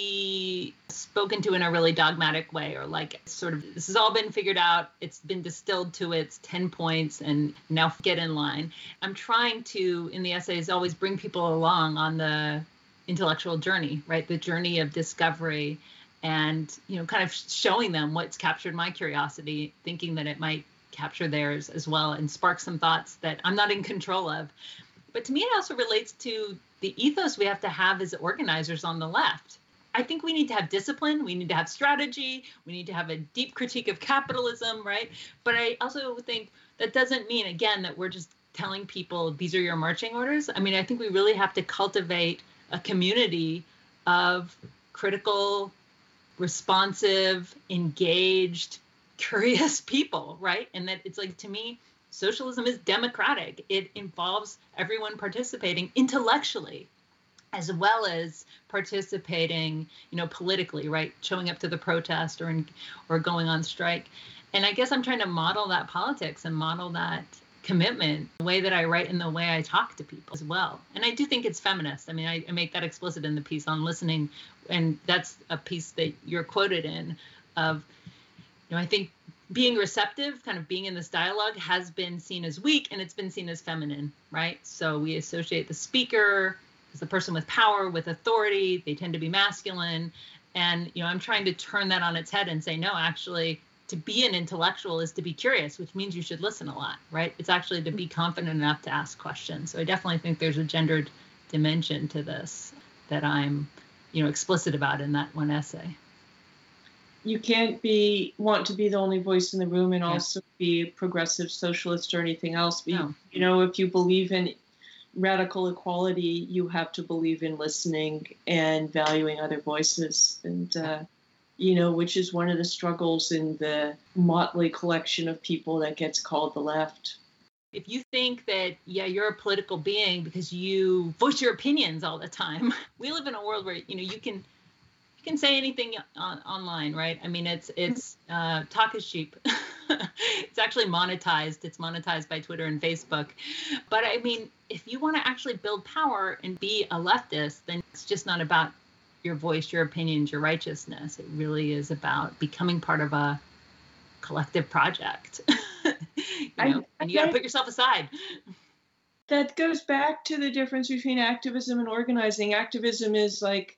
be spoken to in a really dogmatic way, or like sort of this has all been figured out. It's been distilled to its 10 points and now get in line. I'm trying to, in the essays, always bring people along on the intellectual journey, right? The journey of discovery, and, kind of showing them what's captured my curiosity, thinking that it might capture theirs as well and spark some thoughts that I'm not in control of. But to me, it also relates to the ethos we have to have as organizers on the left. I think we need to have discipline. We need to have strategy. We need to have a deep critique of capitalism, right? But I also think that doesn't mean, again, that we're just telling people these are your marching orders. I mean, I think we really have to cultivate a community of critical, responsive, engaged, curious people, right? And that it's like, to me, socialism is democratic. It involves everyone participating intellectually as well as participating, politically, right? Showing up to the protest or going on strike. And I guess I'm trying to model that politics and model that commitment, the way that I write and the way I talk to people as well. And I do think it's feminist. I mean, I make that explicit in the piece on listening. And that's a piece that you're quoted in of, I think being receptive, kind of being in this dialogue, has been seen as weak, and it's been seen as feminine, right? So we associate the speaker as the person with power, with authority. They tend to be masculine. And, I'm trying to turn that on its head and say, no, actually, to be an intellectual is to be curious, which means you should listen a lot, right? It's actually to be confident enough to ask questions. So I definitely think there's a gendered dimension to this that I'm, explicit about in that one essay. You can't want to be the only voice in the room and also be a progressive socialist or anything else. But, no. If you believe in radical equality, you have to believe in listening and valuing other voices. And, which is one of the struggles in the motley collection of people that gets called the left. If you think that, you're a political being because you voice your opinions all the time, we live in a world where, you can say anything online, right? I mean, it's talk is cheap. It's actually monetized. It's monetized by Twitter and Facebook. But I mean, if you want to actually build power and be a leftist, then it's just not about your voice, your opinions, your righteousness. It really is about becoming part of a collective project. And you got to put yourself aside. That goes back to the difference between activism and organizing. Activism is like,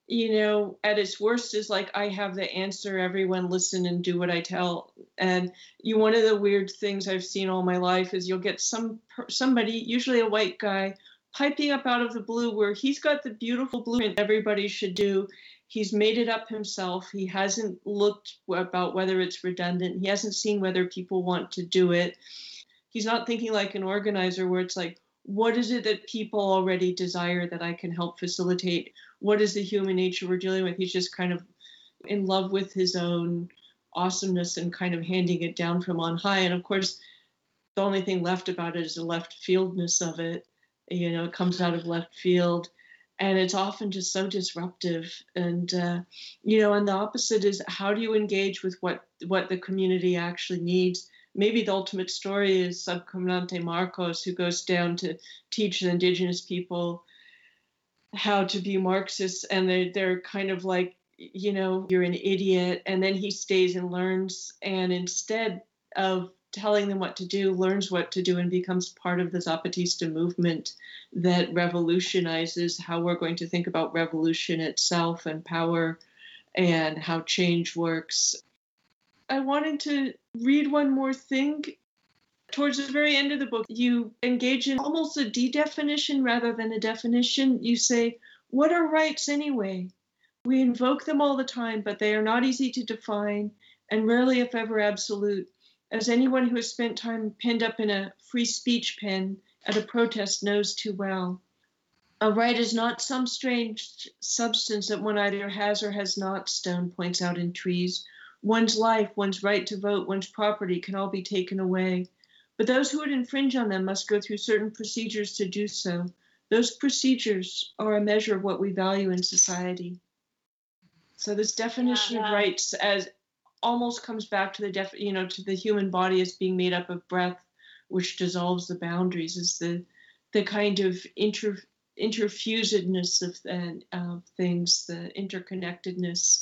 at its worst is like, I have the answer, everyone listen and do what I tell. And one of the weird things I've seen all my life is you'll get somebody, usually a white guy, piping up out of the blue where he's got the beautiful blueprint everybody should do. He's made it up himself. He hasn't looked about whether it's redundant. He hasn't seen whether people want to do it. He's not thinking like an organizer where it's like, what is it that people already desire that I can help facilitate? What is the human nature we're dealing with? He's just kind of in love with his own awesomeness and kind of handing it down from on high. And of course, the only thing left about it is the left fieldness of it. It comes out of left field, and it's often just so disruptive. And, and the opposite is, how do you engage with what the community actually needs? Maybe the ultimate story is Subcomandante Marcos, who goes down to teach the indigenous people how to be Marxists, and they're kind of like, you're an idiot. And then he stays and learns, and instead of telling them what to do, learns what to do, and becomes part of the Zapatista movement that revolutionizes how we're going to think about revolution itself and power and how change works. I wanted to read one more thing. Towards the very end of the book, you engage in almost a de-definition rather than a definition. You say, what are rights anyway? We invoke them all the time, but they are not easy to define and rarely, if ever, absolute. As anyone who has spent time pinned up in a free speech pen at a protest knows too well. A right is not some strange substance that one either has or has not, Stone points out in Trees. One's life, one's right to vote, one's property can all be taken away. But those who would infringe on them must go through certain procedures to do so. Those procedures are a measure of what we value in society. So this definition of rights as almost comes back to to the human body as being made up of breath, which dissolves the boundaries, is the kind of interfusedness of things, the interconnectedness.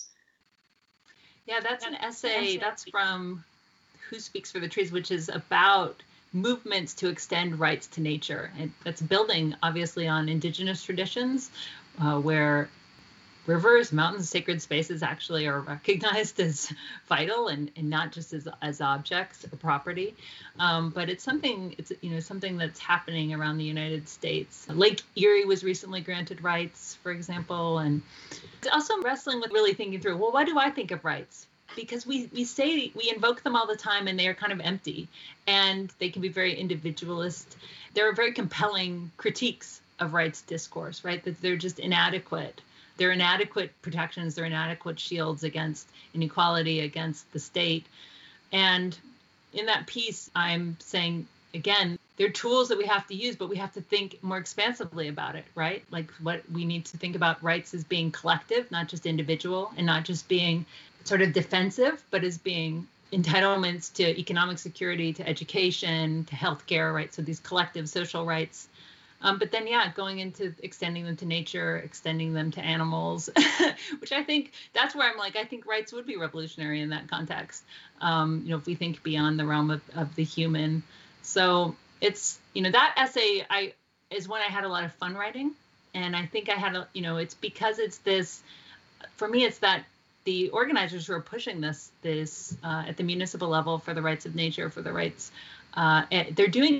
Yeah, that's an essay. That's from Who Speaks for the Trees, which is about movements to extend rights to nature. And that's building, obviously, on indigenous traditions where rivers, mountains, sacred spaces actually are recognized as vital and not just as objects or property. But it's something that's happening around the United States. Lake Erie was recently granted rights, for example, and it's also wrestling with really thinking through, well, why do I think of rights? Because we say we invoke them all the time and they are kind of empty and they can be very individualist. There are very compelling critiques of rights discourse, right? That they're just inadequate. They're inadequate protections. They're inadequate shields against inequality, against the state. And in that piece, I'm saying, again, they're tools that we have to use, but we have to think more expansively about it, right? Like what we need to think about rights as being collective, not just individual, and not just being sort of defensive, but as being entitlements to economic security, to education, to healthcare, right? So these collective social rights. But then, going into extending them to nature, extending them to animals, which I think that's where I'm like, I think rights would be revolutionary in that context. If we think beyond the realm of the human. So it's, that essay is one I had a lot of fun writing. And I think I had, it's because it's this, for me, it's that the organizers who are pushing this at the municipal level for the rights of nature, for the rights, they're doing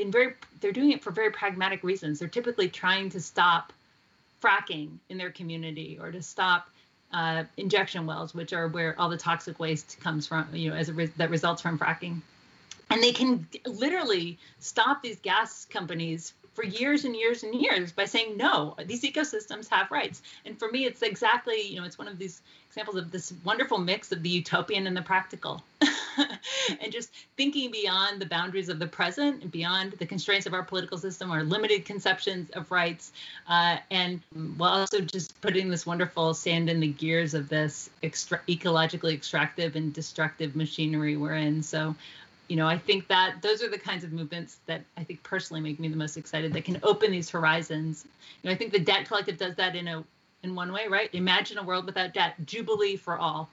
it for very pragmatic reasons. They're typically trying to stop fracking in their community or to stop injection wells, which are where all the toxic waste comes from, that results from fracking. And they can literally stop these gas companies for years and years and years by saying, no, these ecosystems have rights. And for me, it's exactly, it's one of these examples of this wonderful mix of the utopian and the practical. And just thinking beyond the boundaries of the present and beyond the constraints of our political system, our limited conceptions of rights, and while also just putting this wonderful sand in the gears of this ecologically extractive and destructive machinery we're in. So, I think that those are the kinds of movements that I think personally make me the most excited, that can open these horizons. I think the Debt Collective does that in one way, right? Imagine a world without debt, jubilee for all.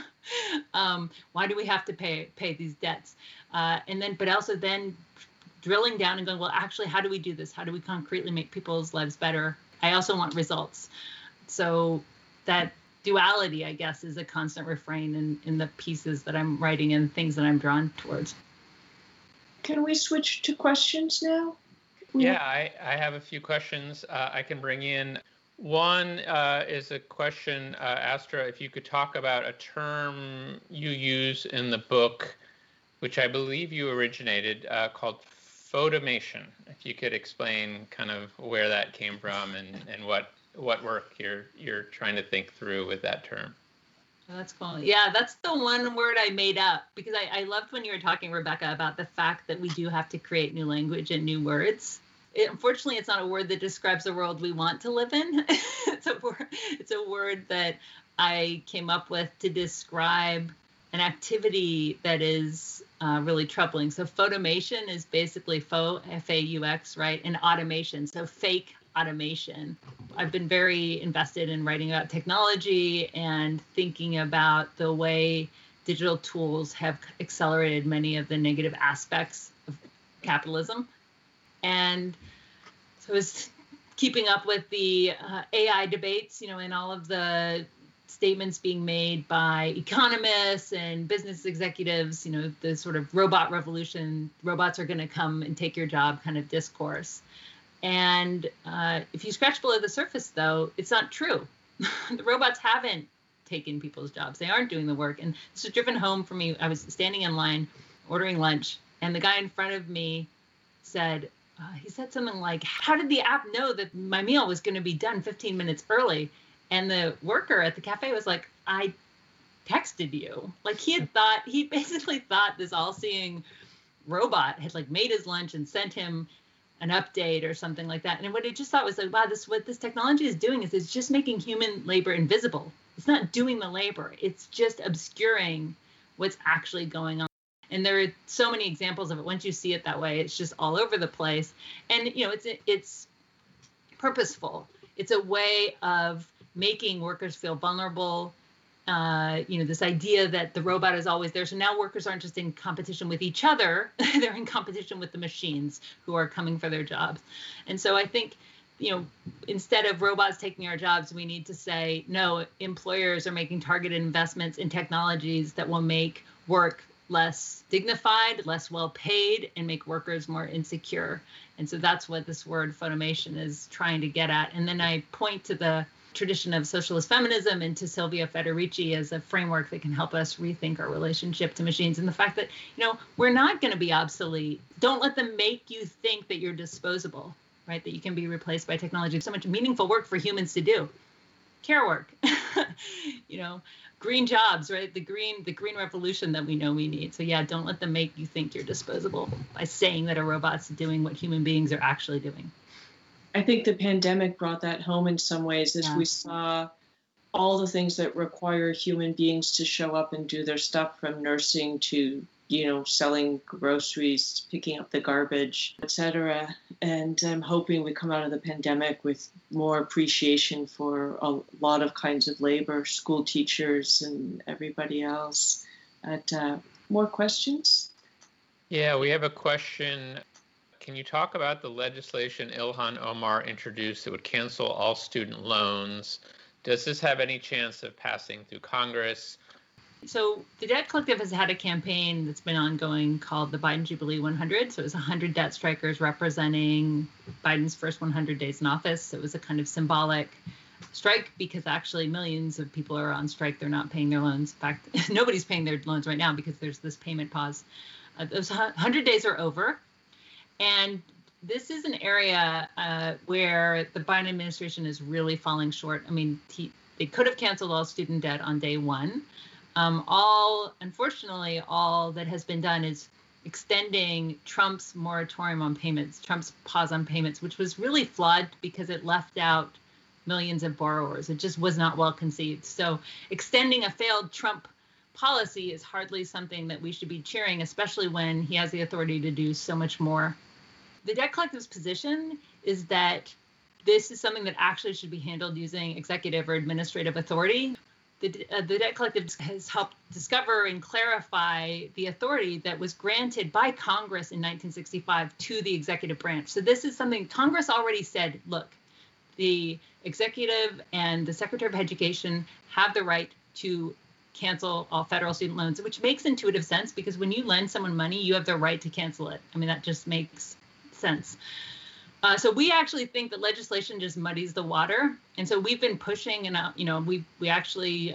Why do we have to pay these debts? But also then drilling down and going, well, actually, how do we do this? How do we concretely make people's lives better? I also want results. So that duality, I guess, is a constant refrain in the pieces that I'm writing and things that I'm drawn towards. Can we switch to questions now? I have a few questions I can bring in. One is a question, Astra, if you could talk about a term you use in the book, which I believe you originated, called photomation. If you could explain kind of where that came from and what work you're trying to think through with that term. Oh, that's cool. Yeah, that's the one word I made up because I loved when you were talking, Rebecca, about the fact that we do have to create new language and new words. Unfortunately, it's not a word that describes the world we want to live in. It's a word that I came up with to describe an activity that is really troubling. So photomation is basically F-A-U-X, right? And automation, so fake automation. I've been very invested in writing about technology and thinking about the way digital tools have accelerated many of the negative aspects of capitalism. And so I was keeping up with the AI debates, and all of the statements being made by economists and business executives, the sort of robot revolution, robots are going to come and take your job kind of discourse. And if you scratch below the surface, though, it's not true. The robots haven't taken people's jobs. They aren't doing the work. And this was driven home for me. I was standing in line ordering lunch, and the guy in front of me said, he said something like, how did the app know that my meal was going to be done 15 minutes early? And the worker at the cafe was like, I texted you. Like he basically thought this all-seeing robot had like made his lunch and sent him an update or something like that. And what I just thought was like, wow, what this technology is doing is it's just making human labor invisible. It's not doing the labor. It's just obscuring what's actually going on. And there are so many examples of it. Once you see it that way, it's just all over the place. And, it's purposeful. It's a way of making workers feel vulnerable. This idea that the robot is always there. So now workers aren't just in competition with each other. They're in competition with the machines who are coming for their jobs. And so I think, instead of robots taking our jobs, we need to say, no, employers are making targeted investments in technologies that will make work less dignified, less well paid, and make workers more insecure. And so that's what this word photomation is trying to get at. And then I point to the tradition of socialist feminism and to Silvia Federici as a framework that can help us rethink our relationship to machines, and the fact that, we're not going to be obsolete. Don't let them make you think that you're disposable, right? That you can be replaced by technology. So much meaningful work for humans to do. Care work, green jobs, right? The green revolution that we know we need. So yeah, don't let them make you think you're disposable by saying that a robot's doing what human beings are actually doing. I think the pandemic brought that home in some ways, as we saw all the things that require human beings to show up and do their stuff, from nursing to, selling groceries, picking up the garbage, etc. And I'm hoping we come out of the pandemic with more appreciation for a lot of kinds of labor, school teachers and everybody else. More questions? Yeah, we have a question. Can you talk about the legislation Ilhan Omar introduced that would cancel all student loans? Does this have any chance of passing through Congress? So the Debt Collective has had a campaign that's been ongoing called the Biden Jubilee 100. So it was 100 debt strikers representing Biden's first 100 days in office. So it was a kind of symbolic strike because actually millions of people are on strike. They're not paying their loans. In fact, nobody's paying their loans right now because there's this payment pause. Those 100 days are over. And this is an area where the Biden administration is really falling short. I mean, they could have canceled all student debt on day one. Unfortunately, all that has been done is extending Trump's moratorium on payments, Trump's pause on payments, which was really flawed because it left out millions of borrowers. It just was not well conceived. So extending a failed Trump policy is hardly something that we should be cheering, especially when he has the authority to do so much more. The Debt Collective's position is that this is something that actually should be handled using executive or administrative authority. The Debt Collective has helped discover and clarify the authority that was granted by Congress in 1965 to the executive branch. So this is something Congress already said, look, the executive and the Secretary of Education have the right to cancel all federal student loans, which makes intuitive sense because when you lend someone money, you have the right to cancel it. I mean, that just makes sense. So we actually think that legislation just muddies the water. And so we've been pushing and, we actually,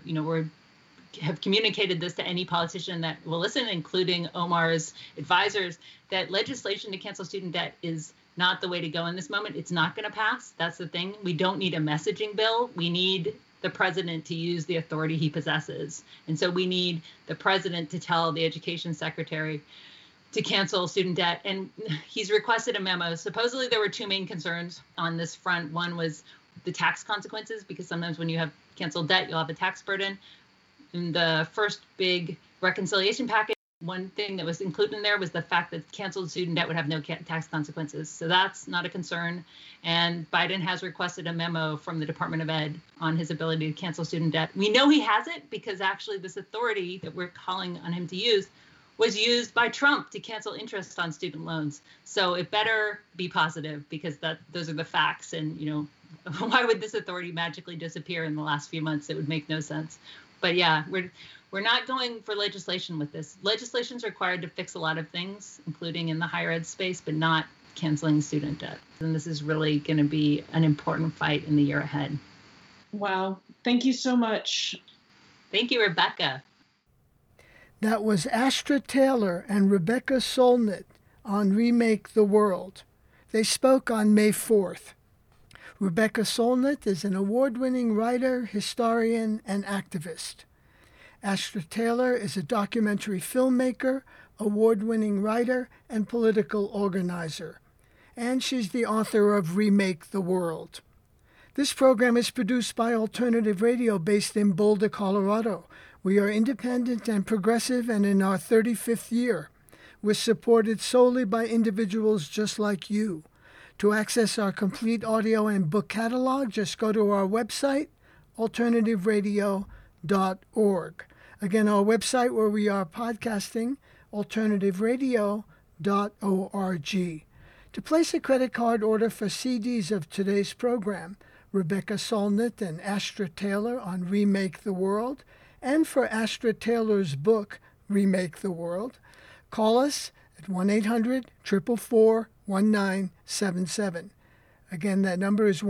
have communicated this to any politician that will listen, including Omar's advisors, that legislation to cancel student debt is not the way to go in this moment. It's not going to pass. That's the thing. We don't need a messaging bill. We need the president to use the authority he possesses. And so we need the president to tell the education secretary to cancel student debt. And he's requested a memo. Supposedly there were two main concerns on this front. One was the tax consequences, because sometimes when you have canceled debt, you'll have a tax burden. And the first big reconciliation package One thing that was included in there was the fact that canceled student debt would have no tax consequences. So that's not a concern. And Biden has requested a memo from the Department of Ed on his ability to cancel student debt. We know he has it because actually this authority that we're calling on him to use was used by Trump to cancel interest on student loans. So it better be positive because those are the facts. And, why would this authority magically disappear in the last few months? It would make no sense. But yeah, we're not going for legislation with this. Legislation is required to fix a lot of things, including in the higher ed space, but not canceling student debt. And this is really going to be an important fight in the year ahead. Wow. Thank you so much. Thank you, Rebecca. That was Astra Taylor and Rebecca Solnit on Remake the World. They spoke on May 4th. Rebecca Solnit is an award-winning writer, historian, and activist. Astra Taylor is a documentary filmmaker, award-winning writer, and political organizer. And she's the author of Remake the World. This program is produced by Alternative Radio based in Boulder, Colorado. We are independent and progressive and in our 35th year. We're supported solely by individuals just like you. To access our complete audio and book catalog, just go to our website, alternativeradio.org. Again, our website where we are podcasting, alternativeradio.org. To place a credit card order for CDs of today's program, Rebecca Solnit and Astra Taylor on Remake the World, and for Astra Taylor's book, Remake the World, call us at 1-800-444-1977. Again, that number is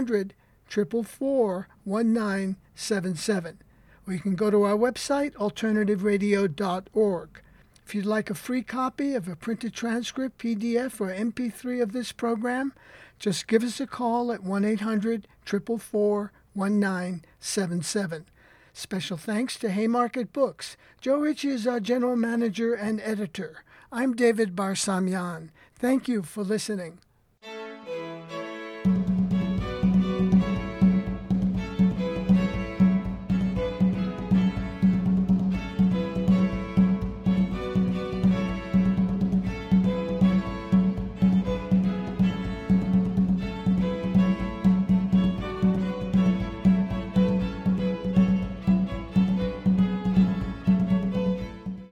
1-800-444-1977. Or you can go to our website, alternativeradio.org. If you'd like a free copy of a printed transcript, PDF, or MP3 of this program, just give us a call at 1-800-444-1977. Special thanks to Haymarket Books. Joe Ritchie is our general manager and editor. I'm David Barsamian. Thank you for listening.